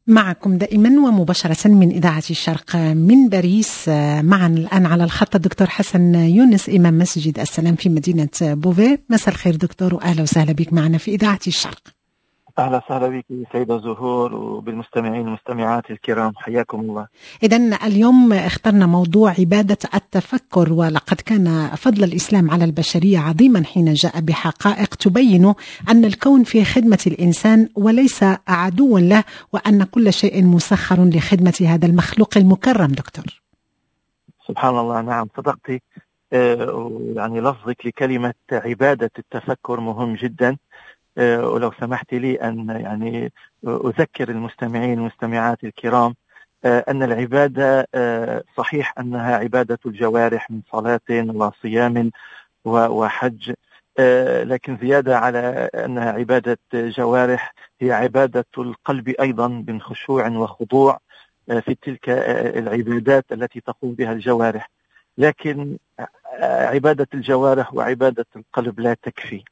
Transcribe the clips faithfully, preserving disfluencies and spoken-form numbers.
معكم دائما ومباشرة من إذاعة الشرق من باريس. معنا الآن على الخط الدكتور حسن يونس إمام مسجد السلام في مدينة بوفيه. مساء الخير دكتور وأهلا وسهلا بك معنا في إذاعة الشرق. أهلا وسهلا بك سيدة زهور وبالمستمعين والمستمعات الكرام، حياكم الله. إذن اليوم اخترنا موضوع عبادة التفكر، ولقد كان فضل الإسلام على البشرية عظيما حين جاء بحقائق تبين أن الكون في خدمة الإنسان وليس عدوا له، وأن كل شيء مسخر لخدمة هذا المخلوق المكرم. دكتور سبحان الله، نعم صدقتي. يعني لفظك لكلمة عبادة التفكر مهم جدا، ولو سمحت لي أن يعني أذكر المستمعين والمستمعات الكرام أن العبادة صحيح أنها عبادة الجوارح من صلاة وصيام وحج، لكن زيادة على أنها عبادة جوارح هي عبادة القلب أيضا من خشوع وخضوع في تلك العبادات التي تقوم بها الجوارح. لكن عبادة الجوارح وعبادة القلب لا تكفي،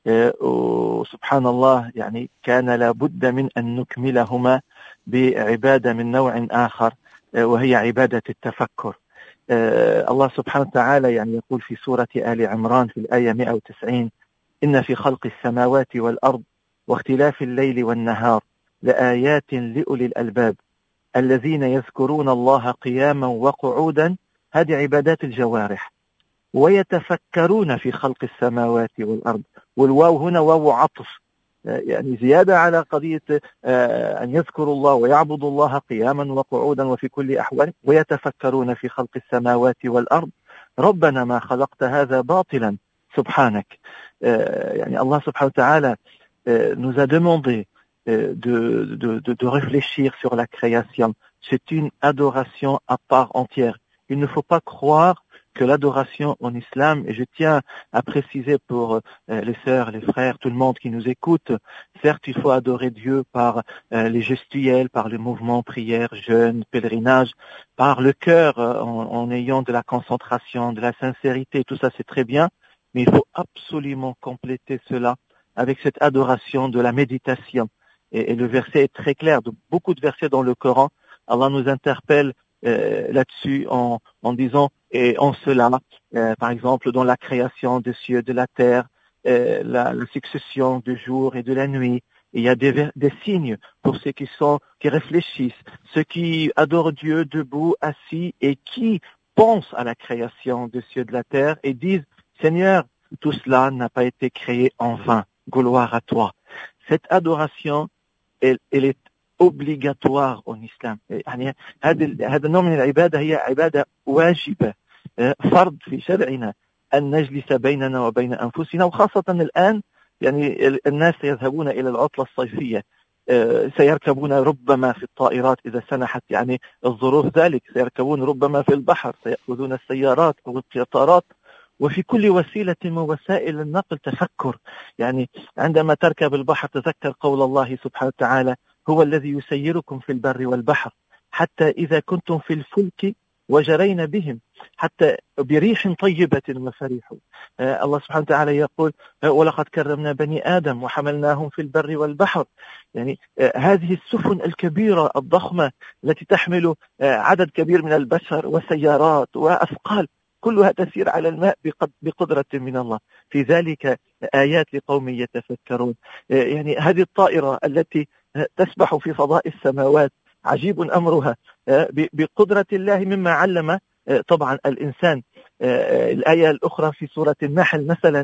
وسبحان الله يعني كان لابد من أن نكملهما بعبادة من نوع آخر، وهي عبادة التفكر. الله سبحانه وتعالى يعني يقول في سورة آل عمران في الآية مئة وتسعين: إن في خلق السماوات والأرض واختلاف الليل والنهار لآيات لأولي الألباب الذين يذكرون الله قياما وقعودا. هذه عبادات الجوارح. ويتفكرون في خلق السماوات والأرض، والواو هنا واو عطف، يعني زيادة على قضية أن يذكروا الله ويعبدوا الله قياما وقعودا وفي كل أحوال. ويتفكرون في خلق السماوات والأرض ربنا ما خلقت هذا باطلا سبحانك. يعني الله سبحانه وتعالى nous a demandé de, de, de, de réfléchir sur la création. C'est une adoration à part entière. Il ne faut pas croire que l'adoration en islam, et je tiens à préciser pour euh, les sœurs, les frères, tout le monde qui nous écoute, certes il faut adorer Dieu par euh, les gestuels, par le mouvement prière, jeûne, pèlerinage, par le cœur, euh, en, en ayant de la concentration, de la sincérité, tout ça c'est très bien, mais il faut absolument compléter cela avec cette adoration de la méditation. Et, et le verset est très clair, de beaucoup de versets dans le Coran, Allah nous interpelle Euh, là-dessus en, en disant et en cela, euh, par exemple dans la création des cieux, de la terre, euh, la, la succession du jour et de la nuit, il y a des, des signes pour ceux qui sont qui réfléchissent, ceux qui adorent Dieu debout, assis, et qui pensent à la création des cieux, de la terre, et disent Seigneur, tout cela n'a pas été créé en vain, gloire à toi. Cette adoration, elle, elle est obligatoire en islam. يعني هذا هذا النوع من العبادة هي عبادة واجبة، فرض في شرعنا أن نجلس بيننا وبين أنفسنا، وخاصة الآن يعني الناس يذهبون إلى العطلة الصيفية، سيركبون ربما في الطائرات إذا سنحت يعني الظروف ذلك، سيركبون ربما في البحر، سيأخذون السيارات أو القطارات، وفي كل وسيلة من وسائل النقل تفكر. يعني عندما تركب البحر تذكر قول الله سبحانه وتعالى: هو الذي يسيركم في البر والبحر حتى إذا كنتم في الفلك وجرين بهم حتى بريح طيبة وفرحوا. آه الله سبحانه وتعالى يقول: ولقد كرمنا بني آدم وحملناهم في البر والبحر. يعني آه هذه السفن الكبيرة الضخمة التي تحمل آه عدد كبير من البشر وسيارات وأثقال، كلها تسير على الماء بقدرة من الله. في ذلك آيات لقوم يتفكرون. آه يعني هذه الطائرة التي تسبح في فضاء السماوات عجيب أمرها بقدرة الله، مما علم طبعا الإنسان. الآية الأخرى في سورة النحل مثلا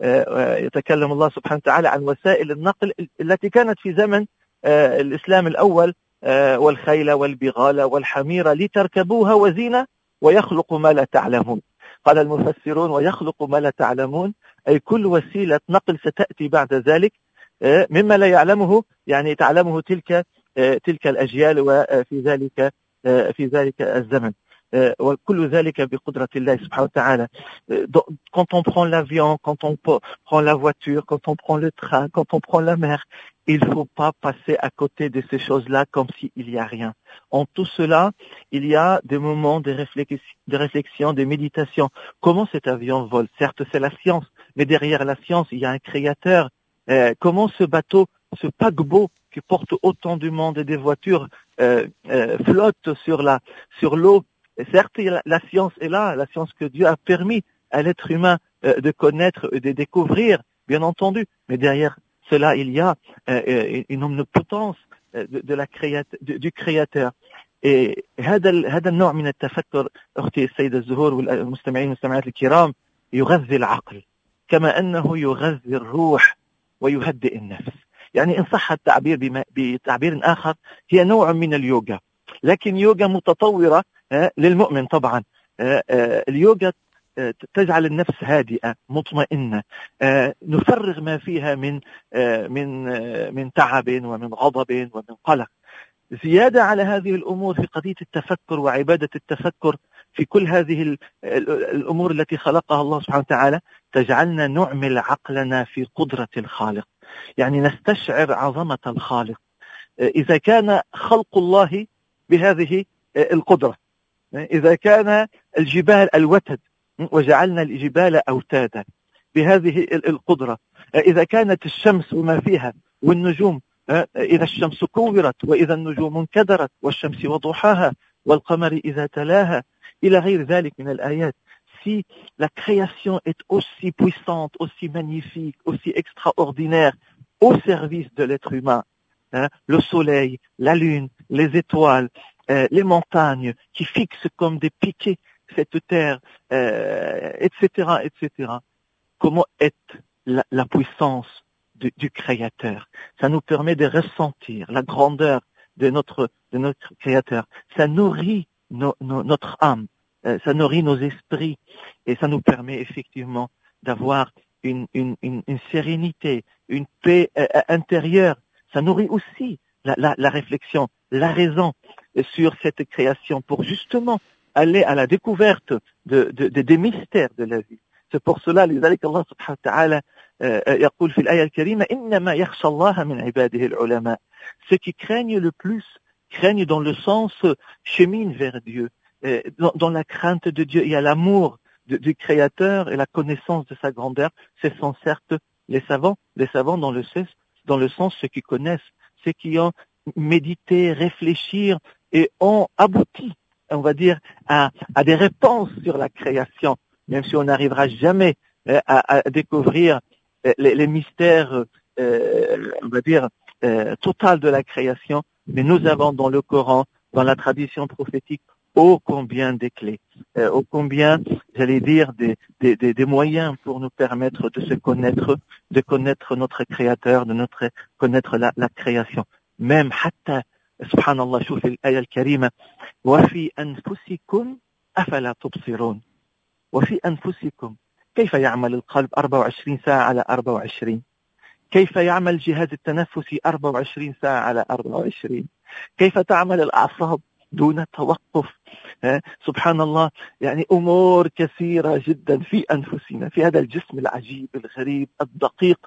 يتكلم الله سبحانه وتعالى عن وسائل النقل التي كانت في زمن الإسلام الأول: والخيل والبغال والحمير لتركبوها وزينة ويخلق ما لا تعلمون. قال المفسرون: ويخلق ما لا تعلمون، أي كل وسيلة نقل ستأتي بعد ذلك مما لا يعلمه، يعني تعلمه تلك تلك الأجيال وفي ذلك في ذلك الزمن، وكل ذلك بقدرة الله سبحانه وتعالى. Quand on prend l'avion, quand on prend la voiture, quand on prend le train, quand on prend la mer, il ne faut pas passer à côté de ces choses-là comme s'il n'y a rien. En tout cela, il y a des moments de réflexion, de réflexion, de méditation. Comment cet avion vole? Certes, c'est la science, mais derrière la science, il y a un créateur. Euh, comment ce bateau, ce paquebot qui porte autant du monde et des voitures euh, euh, flottent sur la sur l'eau. Et certes, la, la science est là, la science que Dieu a permis à l'être humain euh, de connaître et de découvrir, bien entendu. Mais derrière cela, il y a euh, une omnipotence de, de la créat- de, du Créateur. Et هذا هذا النوع من التفكر أختي السيدة الزهور والمستمعين والمستمعات الكرام يغذي العقل كما أنه يغذي الروح ويهدئ النفس. يعني إن صح التعبير بما بتعبير آخر هي نوع من اليوغا، لكن يوغا متطورة للمؤمن طبعا. اليوغا تجعل النفس هادئة مطمئنة، نفرغ ما فيها من من من تعب ومن غضب ومن قلق. زيادة على هذه الأمور في قضية التفكر وعبادة التفكر في كل هذه الأمور التي خلقها الله سبحانه وتعالى تجعلنا نعمل عقلنا في قدرة الخالق، يعني نستشعر عظمة الخالق. إذا كان خلق الله بهذه القدرة، إذا كان الجبال الوتد وجعلنا الجبال أوتادا بهذه القدرة، إذا كانت الشمس وما فيها والنجوم، إذا الشمس كورت وإذا النجوم انكدرت والشمس وضحاها والقمر إذا تلاها إلى غير ذلك من الآيات. Si la création est aussi puissante, aussi magnifique, aussi extraordinaire au service de l'être humain, hein, le soleil, la lune, les étoiles, euh, les montagnes qui fixent comme des piquets cette terre, euh, et cetera, et cetera. Comment est la, la puissance du, du Créateur? Ça nous permet de ressentir la grandeur de notre de notre Créateur. Ça nourrit no, no, notre âme, euh, ça nourrit nos esprits, et ça nous permet effectivement d'avoir une une une, une sérénité, une paix euh, intérieure. Ça nourrit aussi la, la la réflexion, la raison sur cette création pour justement aller à la découverte de, de, de des mystères de la vie. C'est pour cela لذلك الله سبحانه وتعالى يقول في الآية الكريمة إنما يخشى الله من عباده العلماء. Ceux qui craignent le plus craignent dans le sens cheminent vers Dieu. Dans, dans la crainte de Dieu, il y a l'amour de, du Créateur et la connaissance de sa grandeur. Ce sont certes les savants, les savants dans le sens, dans le sens ceux qui connaissent, ceux qui ont médité, réfléchi et ont abouti, on va dire, à, à des réponses sur la création. Même si on n'arrivera jamais euh, à, à découvrir euh, les, les mystères, euh, on va dire, euh, total de la création, mais nous avons dans le Coran, dans la tradition prophétique, ô combien des clés, euh, ô combien, j'allais dire, des, des, des, des moyens pour nous permettre de se connaître, de connaître notre Créateur, de notre connaître la, la création. Même, hatta, subhanallah, شوف الآية الكريمة, وفي أنفسكم أفلا تبصرون. وفي أنفسكم كيف يعمل القلب أربعة وعشرين ساعة على أربعة وعشرين؟ كيف يعمل الجهاز التنفسي أربعة وعشرين ساعة على أربعة وعشرين؟ كيف تعمل الأعصاب دون توقف؟ سبحان الله، يعني أمور كثيرة جدا في أنفسنا، في هذا الجسم العجيب الغريب الدقيق.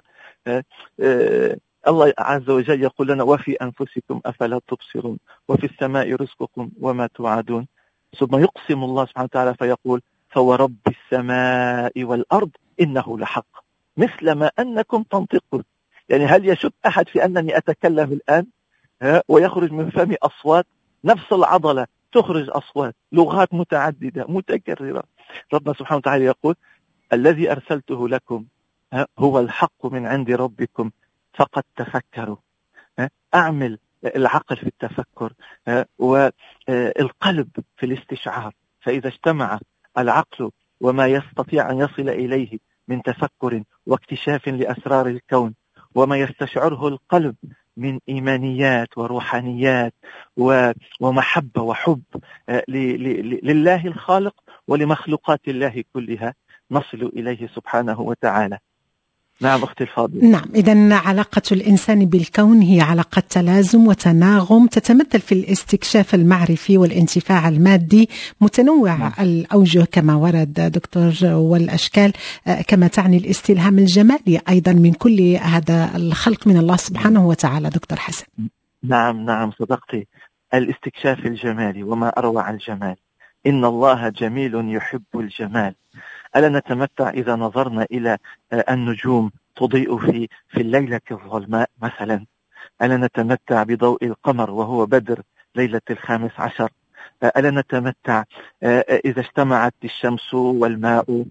الله عز وجل يقول لنا وفي أنفسكم أفلا تبصرون وفي السماء رزقكم وما توعدون. ثم يقسم الله سبحانه وتعالى فيقول فورب السماء والأرض إنه لحق مثل ما أنكم تنطقون. يعني هل يشك أحد في أنني أتكلم الآن ويخرج من فمي أصوات، نفس العضلة تخرج أصوات، لغات متعددة متكررة. ربنا سبحانه وتعالى يقول الذي أرسلته لكم هو الحق من عند ربكم فقد تفكروا. أعمل العقل في التفكر والقلب في الاستشعار، فإذا اجتمع العقل وما يستطيع أن يصل إليه من تفكر واكتشاف لأسرار الكون وما يستشعره القلب من إيمانيات وروحانيات ومحبة وحب لله الخالق ولمخلوقات الله كلها، نصل إليه سبحانه وتعالى. نعم أختي الفاضلة. نعم، إذن علاقة الإنسان بالكون هي علاقة تلازم وتناغم تتمثل في الاستكشاف المعرفي والانتفاع المادي متنوع نعم. الأوجه كما ورد دكتور، والأشكال كما تعني الاستلهام الجمالي أيضا من كل هذا الخلق من الله سبحانه وتعالى. دكتور حسن. نعم نعم صدقتي، الاستكشاف الجمالي وما أروع الجمال. إن الله جميل يحب الجمال. ألا نتمتع إذا نظرنا إلى النجوم تضيء في في الليلة الظلماء مثلا؟ ألا نتمتع بضوء القمر وهو بدر ليلة الخامس عشر؟ ألا نتمتع إذا اجتمعت الشمس والماء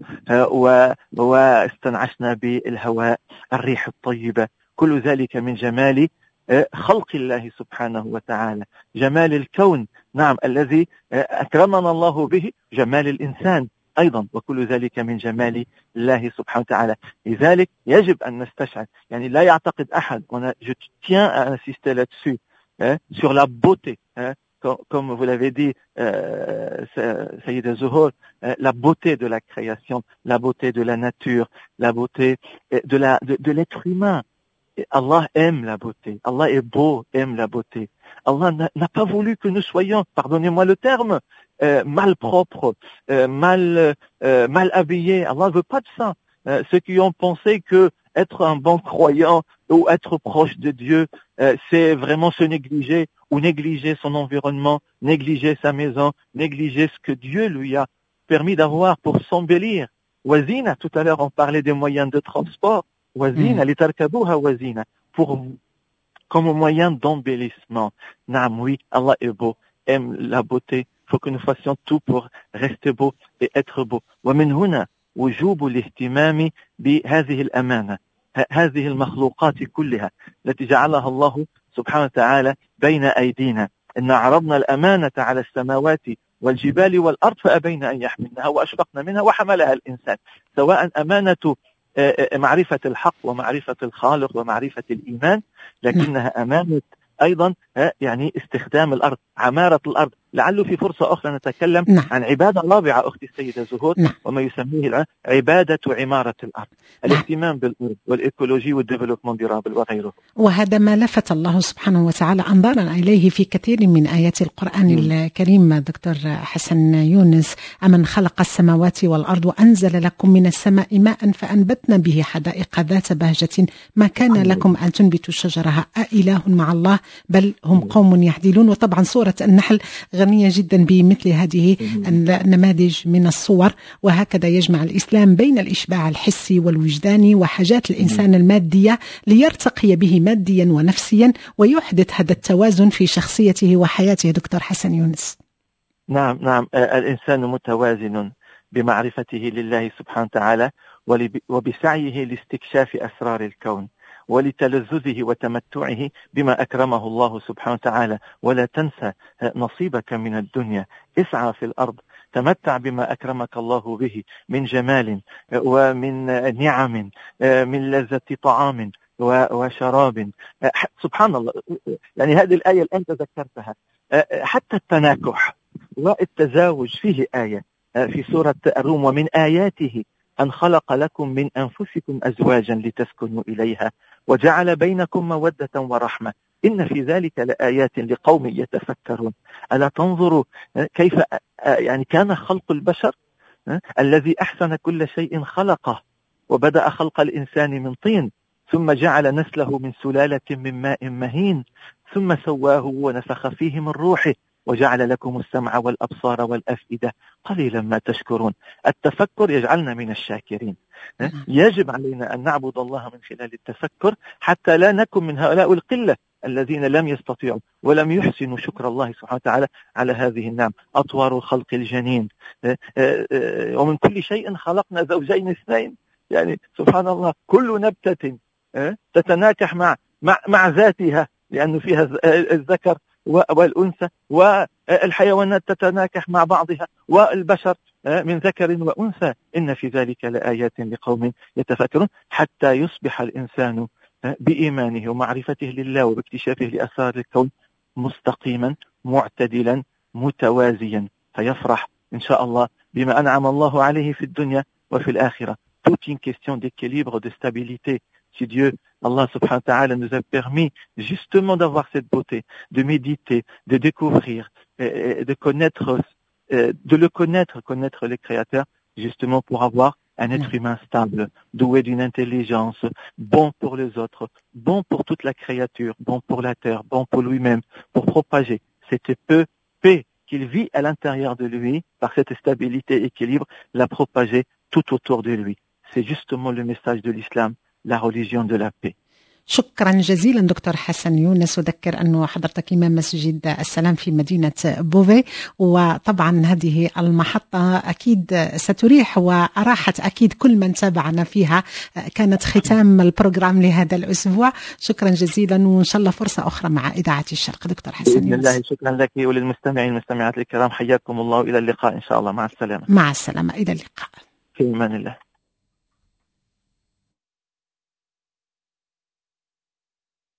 واستنعشنا بالهواء الريح الطيبة؟ كل ذلك من جمال خلق الله سبحانه وتعالى، جمال الكون، نعم، الذي أكرمنا الله به، جمال الإنسان أيضا، وكل ذلك من جمال الله سبحانه وتعالى. لذلك يجب أن نستشعر، يعني لا يعتقد أحد، je tiens à insister là-dessus, hein, sur la beauté, hein, comme vous l'avez dit, euh, Sayyida Zuhur, euh, la beauté de la création, la beauté de la nature, la beauté de, la, de, de l'être humain. Allah aime la beauté, Allah est beau, aime la beauté. Allah n'a pas voulu que nous soyons, pardonnez-moi le terme, euh, mal propres, euh, mal, euh, mal habillés. Allah ne veut pas de ça. Euh, ceux qui ont pensé que être un bon croyant ou être proche de Dieu, euh, c'est vraiment se négliger ou négliger son environnement, négliger sa maison, négliger ce que Dieu lui a permis d'avoir pour s'embellir. Wazina, tout à l'heure on parlait des moyens de transport. Wazina, litarkabuha wazina, pour comme moyen d'embellissement. Naam, oui, Allah est beau, aime la beauté. Il faut que nous fassions tout pour rester beau et être beau. ومن هنا وجوب الاهتمام بهذه الأمانة، هذه المخلوقات كلها التي جعلها الله سبحانه وتعالى بين أيدينا. إن عرضنا الأمانة على السماوات والجبال والأرض فأبين أن يحملنها وأشفقن منها وحملها الإنسان. سواء أمانة معرفة الحق ومعرفة الخالق ومعرفة الإيمان، لكنها أمانة أيضا يعني استخدام الأرض، عمارة الأرض. لعله في فرصة أخرى نتكلم نعم. عن عبادة رابعة أختي السيدة زهور، نعم. وما يسميه الآن عبادة عمارة الأرض، نعم. الاهتمام بالأرض والإيكولوجي والديفلوبمون ديرابل وغيره. وهذا ما لفت الله سبحانه وتعالى أنظارنا إليه في كثير من آيات القرآن م. الكريم. دكتور حسن يونس: أمن خلق السماوات والأرض وأنزل لكم من السماء ماء فأنبتنا به حدائق ذات بهجة ما كان م. لكم أن تنبتوا شجرها أإله مع الله بل هم قوم يعدلون. وطبعا سورة النحل غنية جدا بمثل هذه النماذج من الصور، وهكذا يجمع الإسلام بين الإشباع الحسي والوجداني وحاجات الإنسان المادية ليرتقي به ماديا ونفسيا ويحدث هذا التوازن في شخصيته وحياته. دكتور حسن يونس. نعم نعم الإنسان متوازن بمعرفته لله سبحانه وتعالى وبسعيه لاستكشاف أسرار الكون ولتلذذه وتمتعه بما أكرمه الله سبحانه وتعالى. ولا تنسى نصيبك من الدنيا، اسعى في الأرض، تمتع بما أكرمك الله به من جمال ومن نعم، من لذة طعام وشراب. سبحان الله، يعني هذه الآية الآن تذكرتها. حتى التناكح والتزاوج فيه آية في سورة الروم: ومن آياته أن خلق لكم من أنفسكم أزواجا لتسكنوا إليها وجعل بينكم مودة ورحمة إن في ذلك لآيات لقوم يتفكرون. ألا تنظروا كيف يعني كان خلق البشر الذي أحسن كل شيء خلقه، وبدأ خلق الإنسان من طين، ثم جعل نسله من سلالة من ماء مهين، ثم سواه ونفخ فيه من روحه وجعل لكم السمع والأبصار والأفئدة قليلا ما تشكرون. التفكر يجعلنا من الشاكرين. يجب علينا أن نعبد الله من خلال التفكر حتى لا نكن من هؤلاء القلة الذين لم يستطيعوا ولم يحسنوا شكر الله سبحانه وتعالى على هذه النعم. أطوار الخلق الجنين، ومن كل شيء خلقنا زوجين اثنين. يعني سبحان الله، كل نبتة تتناكح مع مع, مع ذاتها، لأنه فيها الذكر والأنثى، والحيوانات تتناكح مع بعضها، والبشر من ذكر وأنثى. إن في ذلك لآيات لقوم يتفكرون. حتى يصبح الإنسان بإيمانه ومعرفته لله وباكتشافه لأسرار الكون مستقيما معتدلا متوازيا، فيفرح إن شاء الله بما أنعم الله عليه في الدنيا وفي الآخرة. Toute une question d'équilibre, de stabilité. Si Dieu, Allah subhanahu wa ta'ala, nous a permis justement d'avoir cette beauté, de méditer, de découvrir, de connaître, de le connaître, connaître les créateurs, justement pour avoir un être humain stable, doué d'une intelligence, bon pour les autres, bon pour toute la créature, bon pour la terre, bon pour lui-même, pour propager cette paix, paix qu'il vit à l'intérieur de lui, par cette stabilité et équilibre, la propager tout autour de lui. C'est justement le message de l'islam, la religion de la paix. شكرا جزيلا دكتور حسن يونس. أذكر أنه حضرتك إمام مسجد السلام في مدينة بوفي، وطبعا هذه المحطة أكيد ستريح وأراحت أكيد كل من تابعنا فيها. كانت ختام البروغرام لهذا الأسبوع. شكرا جزيلا، وإن شاء الله فرصة أخرى مع إذاعة الشرق. دكتور حسن يونس، الله شكرا لك وللمستمعين والمستمعات الكرام، حياكم الله، إلى اللقاء إن شاء الله. مع السلامة. مع السلامة، إلى اللقاء في أمان الله.